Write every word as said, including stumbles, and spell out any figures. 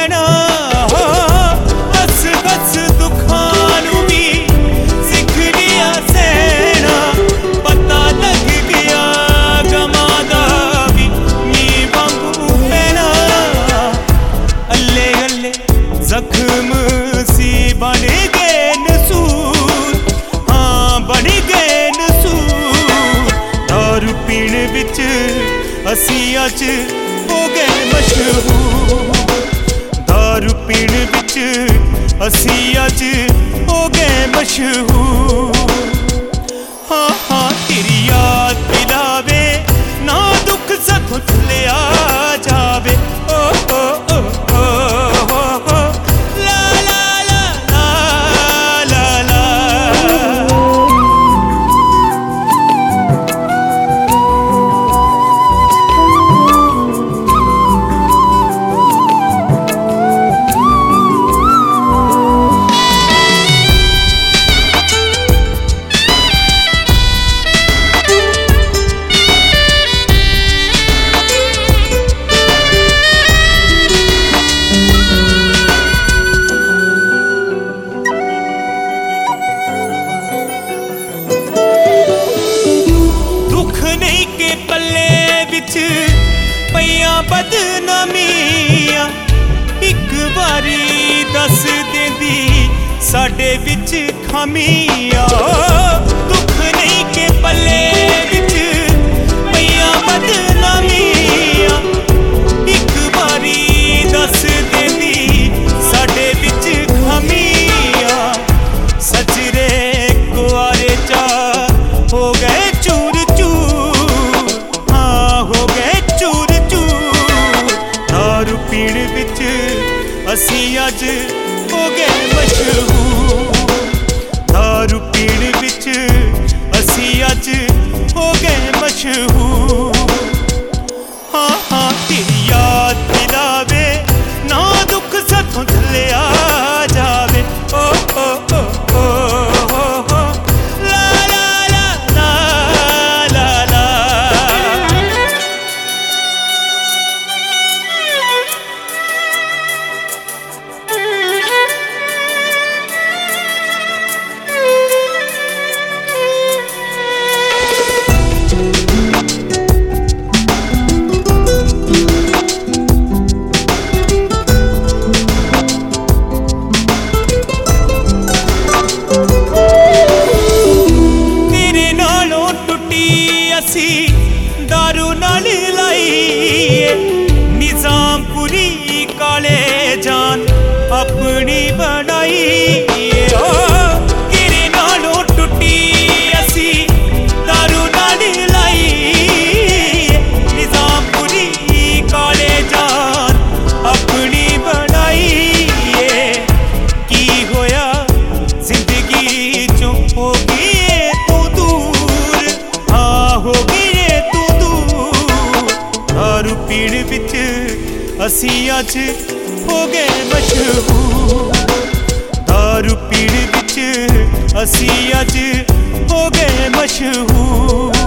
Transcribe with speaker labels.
Speaker 1: पैना। हस हस दुखां नूं भी सिख लिया सहना, पता लग गया गमां दा भी मीं वांगू पैना। अल्ले अल्ले जख्म सी बन गए नसूर, हाँ बन गए नसूर। दारू पीण विच असी अज हो गए मशहूर, दारू पीण विच असी अज हो गए मशहूर। हाँ हाँ तेरी याद दिलावे ना दुख साथों चलिया जावे। ओ ओ ओ ओ ओ ओ ला ला ला ला ला ला। पईयां बदनामियां इक बारी दस देंदी साडे विच खामियां। दुख नहीं के पल्ले विच पईयां बदनामियां इक बारी दस देंदी साडे विच खामियां। सजरे कुआरे चा हो गए चूर चूर, हाँ हो गए चूर चूर। दारू पीण विच असी अज हो गए मशहूर, दारू पीण विच असी अज हो गए मशहूर। हाँ हाँ तेरी याद दिलावे ना दुख साथों चलिया जावे। ओ ओ ओ ओ ओ ओ ला ला ला ला ला ला। दारू नाल लाइए निजामपुरी काले जान अपनी बनाई। तेरे नालों टुटी असी दारू नाल लाइए निजामपुरी काले जान अपनी बनाई। की होया जिंदगी चों हो गई तू दूर, हाँ हो गई दारू पीण विच असी अज हो गए मशहूर, दारू पीण विच असी अज हो गए मशहूर।